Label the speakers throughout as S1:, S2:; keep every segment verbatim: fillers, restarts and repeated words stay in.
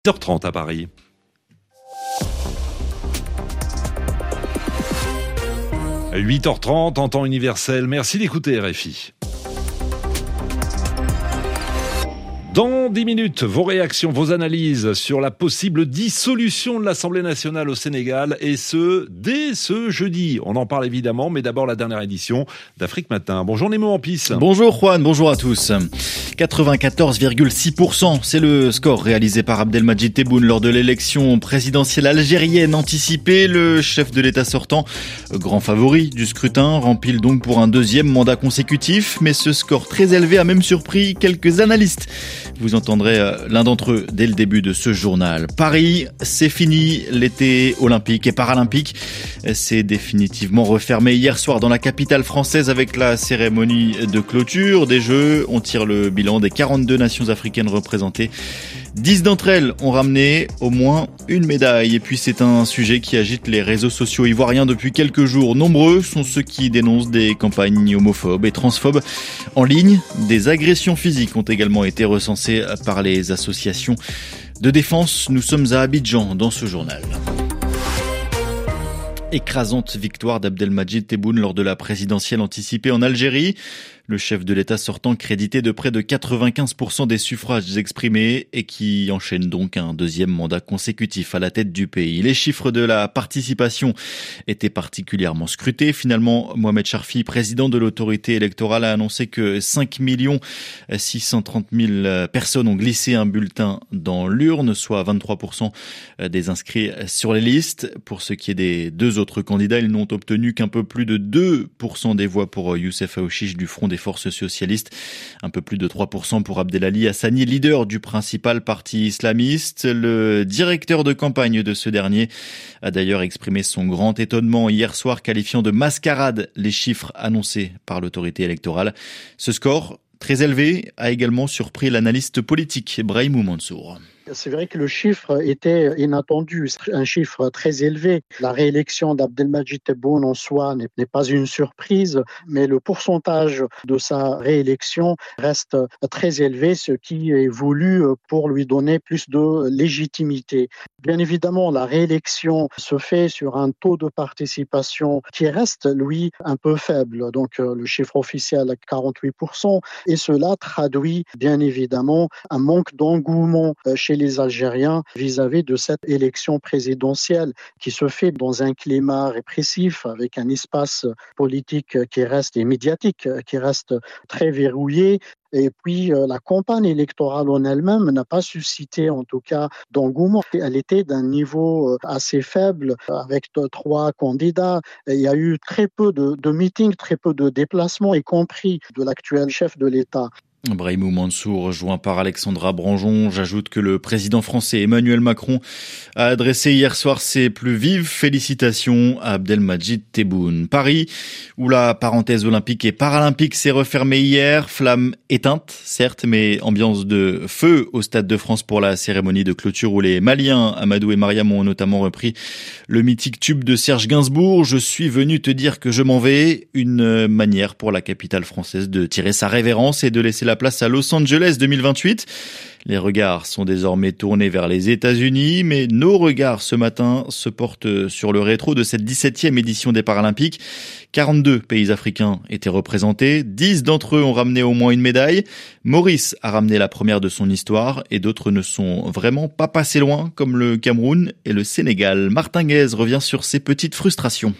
S1: huit heures trente à Paris. huit heures trente en temps universel. Merci d'écouter R F I. Dans dix minutes, vos réactions, vos analyses sur la possible dissolution de l'Assemblée nationale au Sénégal, et ce, dès ce jeudi. On en parle évidemment, mais d'abord la dernière édition d'Afrique Matin. Bonjour Nemo Ampis.
S2: Bonjour Juan, bonjour à tous. quatre-vingt-quatorze virgule six pour cent, c'est le score réalisé par Abdelmadjid Tebboune lors de l'élection présidentielle algérienne anticipée. Le chef de l'État sortant, grand favori du scrutin, rempile donc pour un deuxième mandat consécutif. Mais ce score très élevé a même surpris quelques analystes. Vous entendrez l'un d'entre eux dès le début de ce journal. Paris, c'est fini. L'été olympique et paralympique s'est définitivement refermé hier soir dans la capitale française avec la cérémonie de clôture des Jeux. On tire le bilan des quarante-deux nations africaines représentées. dix d'entre elles ont ramené au moins une médaille. Et puis c'est un sujet qui agite les réseaux sociaux ivoiriens depuis quelques jours. Nombreux sont ceux qui dénoncent des campagnes homophobes et transphobes en ligne. Des agressions physiques ont également été recensées par les associations de défense. Nous sommes à Abidjan dans ce journal. Écrasante victoire d'Abdelmadjid Tebboune lors de la présidentielle anticipée en Algérie. Le chef de l'État sortant crédité de près de quatre-vingt-quinze pour cent des suffrages exprimés et qui enchaîne donc un deuxième mandat consécutif à la tête du pays. Les chiffres de la participation étaient particulièrement scrutés. Finalement, Mohamed Charfi, président de l'autorité électorale, a annoncé que cinq millions six cent trente mille personnes ont glissé un bulletin dans l'urne, soit vingt-trois pour cent des inscrits sur les listes. Pour ce qui est des deux autres candidats, ils n'ont obtenu qu'un peu plus de deux pour cent des voix pour Youssef Aouchiche du Front des forces socialistes, un peu plus de trois pour cent pour Abdelali Hassani, leader du principal parti islamiste. Le directeur de campagne de ce dernier a d'ailleurs exprimé son grand étonnement hier soir, qualifiant de mascarade les chiffres annoncés par l'autorité électorale. Ce score, très élevé, a également surpris l'analyste politique Brahimou Mansour.
S3: C'est vrai que le chiffre était inattendu, un chiffre très élevé. La réélection d'Abdelmadjid Tebboune en soi n'est, n'est pas une surprise, mais le pourcentage de sa réélection reste très élevé, ce qui est voulu pour lui donner plus de légitimité. Bien évidemment, la réélection se fait sur un taux de participation qui reste, lui, un peu faible. Donc, le chiffre officiel est quarante-huit pour cent, et cela traduit, bien évidemment, un manque d'engouement chez les Algériens vis-à-vis de cette élection présidentielle qui se fait dans un climat répressif, avec un espace politique qui reste et médiatique qui reste très verrouillé. Et puis, euh, la campagne électorale en elle-même n'a pas suscité, en tout cas, d'engouement. Elle était d'un niveau assez faible, avec trois candidats. Et il y a eu très peu de, de meetings, très peu de déplacements, y compris de l'actuel chef de l'État.
S2: Brahimou Mansour, rejoint par Alexandra Branjon. J'ajoute que le président français Emmanuel Macron a adressé hier soir ses plus vives félicitations à Abdelmadjid Tebboune. Paris, où la parenthèse olympique et paralympique s'est refermée hier, flamme éteinte, certes, mais ambiance de feu au Stade de France pour la cérémonie de clôture où les Maliens, Amadou et Mariam, ont notamment repris le mythique tube de Serge Gainsbourg. Je suis venu te dire que je m'en vais. Une manière pour la capitale française de tirer sa révérence et de laisser la place à Los Angeles deux mille vingt-huit. Les regards sont désormais tournés vers les États-Unis, mais nos regards ce matin se portent sur le rétro de cette dix-septième édition des Paralympiques. quarante-deux pays africains étaient représentés, dix d'entre eux ont ramené au moins une médaille. Maurice a ramené la première de son histoire et d'autres ne sont vraiment pas passés loin, comme le Cameroun et le Sénégal. Martin Guez revient sur ses petites frustrations.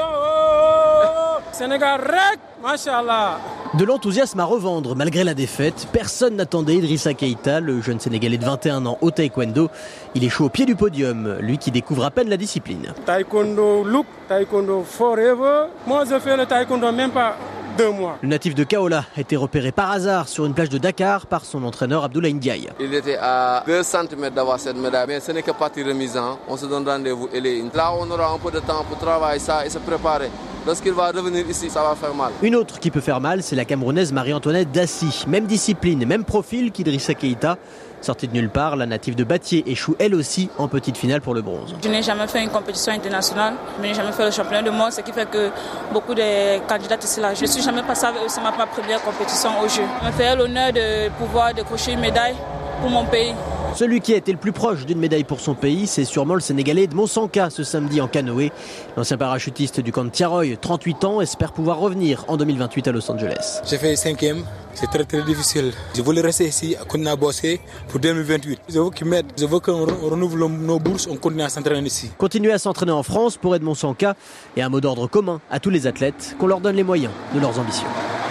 S4: Sénégal, machallah.
S5: De l'enthousiasme à revendre malgré la défaite. Personne n'attendait Idrissa Keïta, le jeune Sénégalais de vingt et un ans au taekwondo. Il est chaud au pied du podium, lui qui découvre à peine la discipline.
S4: Taekwondo look, taekwondo forever. Moi je fais le taekwondo même pas deux mois.
S5: Le natif de Kaola a été repéré par hasard sur une plage de Dakar par son entraîneur Abdoulaye Ndiaye.
S6: Il était à deux centimètres d'avoir cette médaille, mais ce n'est que partie remise. Hein. On se donne rendez-vous. Là on aura un peu de temps pour travailler ça et se préparer. Lorsqu'il va revenir ici, ça va faire mal.
S5: Une autre qui peut faire mal, c'est la Camerounaise Marie-Antoinette Dassy. Même discipline, même profil qu'Idrissa Keïta. Sortie de nulle part, la native de Batié échoue elle aussi en petite finale pour le bronze.
S7: Je n'ai jamais fait une compétition internationale, je n'ai jamais fait le championnat de monde, ce qui fait que beaucoup de candidats ici là. Je ne suis jamais passée, c'est ma première compétition au jeu. Je me fais l'honneur de pouvoir décrocher une médaille pour mon pays.
S5: Celui qui a été le plus proche d'une médaille pour son pays, c'est sûrement le Sénégalais Edmond Sanka ce samedi en canoë. L'ancien parachutiste du camp de Tiaroy, trente-huit ans, espère pouvoir revenir en deux mille vingt-huit à Los Angeles.
S8: J'ai fait cinquième, c'est très très difficile. Je voulais rester ici, continuer à bosser pour deux mille vingt-huit. Je veux qu'ils m'aident, je veux qu'on renouvelle nos bourses, on continue à s'entraîner ici.
S5: Continuer à s'entraîner en France pour Edmond Sanka et un mot d'ordre commun à tous les athlètes, qu'on leur donne les moyens de leurs ambitions.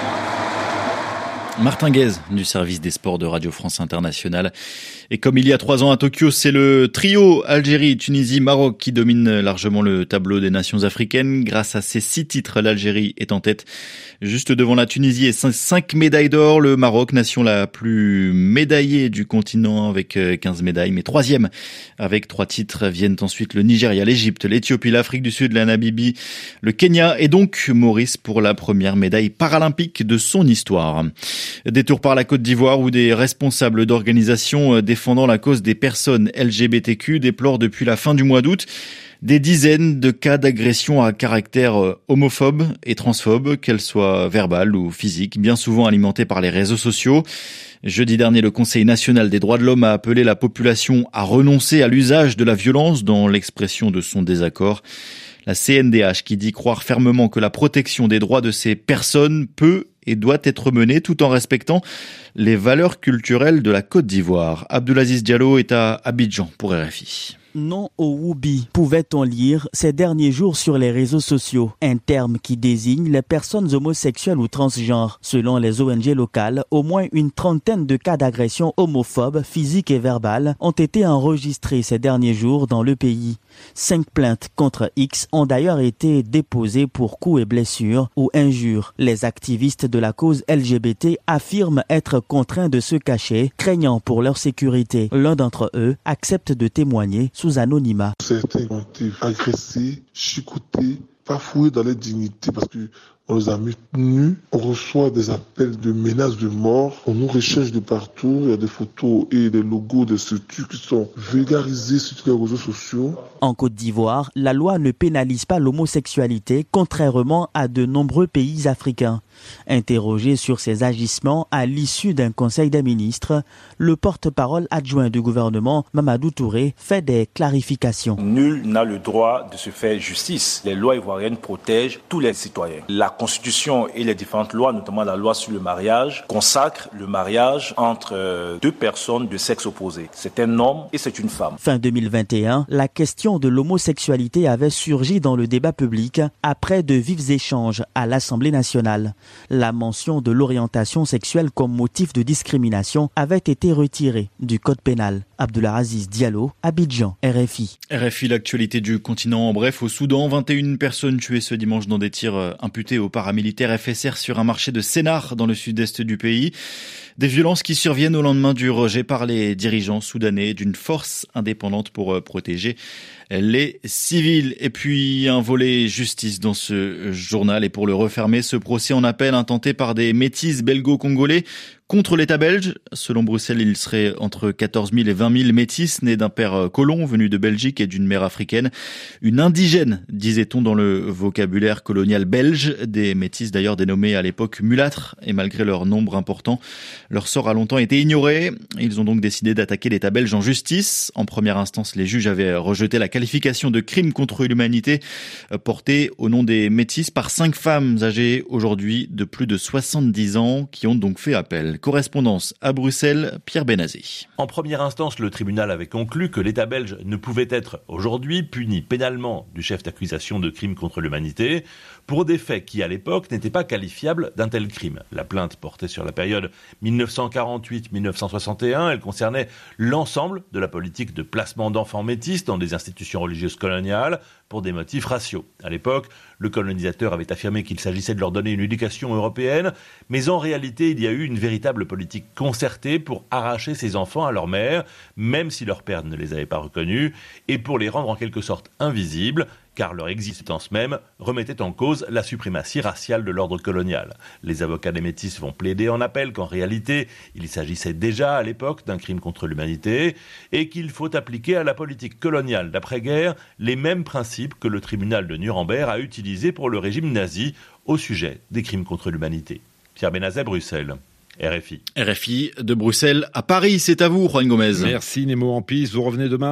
S2: Martin Guez du service des sports de Radio France Internationale. Et comme il y a trois ans à Tokyo, c'est le trio Algérie, Tunisie, Maroc qui domine largement le tableau des nations africaines. Grâce à ses six titres, l'Algérie est en tête. Juste devant la Tunisie et cinq médailles d'or. Le Maroc, nation la plus médaillée du continent avec quinze médailles. Mais troisième avec trois titres viennent ensuite le Nigeria, l'Égypte, l'Éthiopie, l'Afrique du Sud, la Namibie, le Kenya et donc Maurice pour la première médaille paralympique de son histoire. Détour par la Côte d'Ivoire où des responsables d'organisations défendant la cause des personnes L G B T Q déplorent depuis la fin du mois d'août des dizaines de cas d'agression à caractère homophobe et transphobe, qu'elles soient verbales ou physiques, bien souvent alimentées par les réseaux sociaux. Jeudi dernier, le Conseil national des droits de l'homme a appelé la population à renoncer à l'usage de la violence dans l'expression de son désaccord. La C N D H qui dit croire fermement que la protection des droits de ces personnes peut et doit être menée tout en respectant les valeurs culturelles de la Côte d'Ivoire. Abdoulaziz Diallo est à Abidjan pour R F I.
S9: Non au Woubi, pouvait-on lire ces derniers jours sur les réseaux sociaux, un terme qui désigne les personnes homosexuelles ou transgenres. Selon les O N G locales, au moins une trentaine de cas d'agression homophobe, physique et verbale ont été enregistrés ces derniers jours dans le pays. Cinq plaintes contre X ont d'ailleurs été déposées pour coups et blessures ou injures. Les activistes de la cause L G B T affirment être contraints de se cacher, craignant pour leur sécurité. L'un d'entre eux accepte de témoigner sous anonymat.
S10: Certains ont été agressés, chicotés, bafoués dans leur dignité parce que on les a mis nus, on reçoit des appels de menaces de mort, on nous recherche de partout, il y a des photos et des logos des structures qui sont vulgarisés sur les réseaux sociaux.
S9: En Côte d'Ivoire, la loi ne pénalise pas l'homosexualité, contrairement à de nombreux pays africains. Interrogé sur ces agissements à l'issue d'un conseil des ministres, le porte-parole adjoint du gouvernement, Mamadou Touré, fait des clarifications.
S11: Nul n'a le droit de se faire justice. Les lois ivoiriennes protègent tous les citoyens. La Constitution et les différentes lois, notamment la loi sur le mariage, consacrent le mariage entre deux personnes de sexe opposé. C'est un homme et c'est une femme.
S9: Fin deux mille vingt et un, la question de l'homosexualité avait surgi dans le débat public après de vifs échanges à l'Assemblée nationale. La mention de l'orientation sexuelle comme motif de discrimination avait été retirée du code pénal. Abdoulaziz Diallo, Abidjan, R F I.
S2: R F I, l'actualité du continent en bref. Au Soudan, vingt et une personnes tuées ce dimanche dans des tirs imputés aux paramilitaires F S R sur un marché de Sénar dans le sud-est du pays. Des violences qui surviennent au lendemain du rejet par les dirigeants soudanais d'une force indépendante pour protéger les civils. Et puis un volet justice dans ce journal. Et pour le refermer, ce procès en appel intenté par des métis belgo-congolais contre l'État belge. Selon Bruxelles, il serait entre quatorze mille et vingt mille métis nés d'un père colon venu de Belgique et d'une mère africaine. Une indigène, disait-on dans le vocabulaire colonial belge. Des métis d'ailleurs dénommés à l'époque mulâtres. Et malgré leur nombre important, leur sort a longtemps été ignoré. Ils ont donc décidé d'attaquer l'État belge en justice. En première instance, les juges avaient rejeté la qualification de crime contre l'humanité portée au nom des métis par cinq femmes âgées aujourd'hui de plus de soixante-dix ans qui ont donc fait appel. Correspondance à Bruxelles, Pierre Benazé.
S1: En première instance, le tribunal avait conclu que l'État belge ne pouvait être aujourd'hui puni pénalement du chef d'accusation de crime contre l'humanité pour des faits qui, à l'époque, n'étaient pas qualifiables d'un tel crime. La plainte portait sur la période mille neuf cent quarante-huit à mille neuf cent soixante et un. Elle concernait l'ensemble de la politique de placement d'enfants métis dans des institutions religieuses coloniales pour des motifs raciaux. À l'époque, le colonisateur avait affirmé qu'il s'agissait de leur donner une éducation européenne, mais en réalité, il y a eu une véritable politique concertée pour arracher ces enfants à leur mère, même si leur père ne les avait pas reconnus, et pour les rendre en quelque sorte invisibles, car leur existence même remettait en cause la suprématie raciale de l'ordre colonial. Les avocats des métis vont plaider en appel qu'en réalité, il s'agissait déjà à l'époque d'un crime contre l'humanité et qu'il faut appliquer à la politique coloniale d'après-guerre les mêmes principes que le tribunal de Nuremberg a utilisés pour le régime nazi au sujet des crimes contre l'humanité. Pierre Benazet, Bruxelles. R F I.
S2: R F I de Bruxelles à Paris, c'est à vous, Juan Gomez.
S1: Merci Nemo en piste, vous revenez demain ?